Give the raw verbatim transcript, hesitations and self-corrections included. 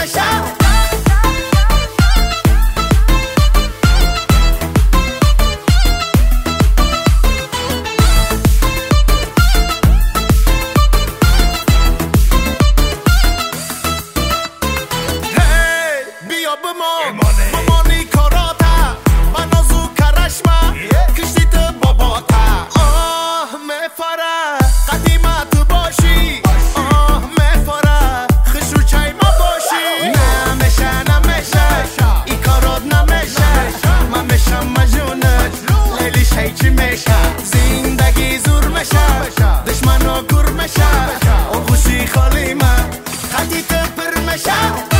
مشه مامانی کاراتا منازو کرشما کشتیت باباتا آه مفره قدیمت باشی آه مفره خشو چای ما باشی نمیشه نمیشه ای کارات نمیشه من میشم مجنونت لیلی شیچی میشه زندگی زور میشه دشمنو گر میشه اون خوشی خالی من قدیت پر میشه